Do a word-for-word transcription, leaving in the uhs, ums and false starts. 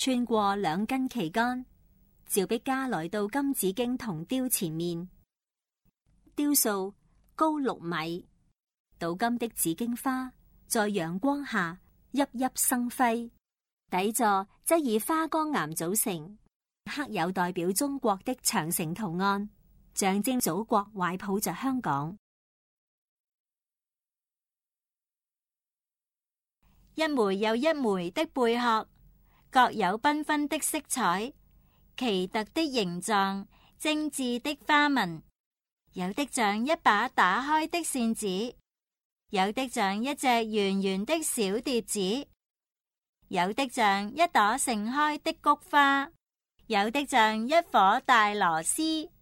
穿過兩根旗杆，趙碧嘉來到金紫荊銅雕前面，雕塑高六米，鍍金的紫荊花在陽光下熠熠生輝，底座則以花崗岩組成，刻有代表中國的長城圖案，象徵祖國懷抱着香港。一枚又一枚的貝殼，各有繽紛的色彩，奇特的形狀，精緻的花紋，有的像一把打開的扇子，有的像一隻圓圓的小碟子，有的像一朵盛開的菊花，有的像一顆大螺絲。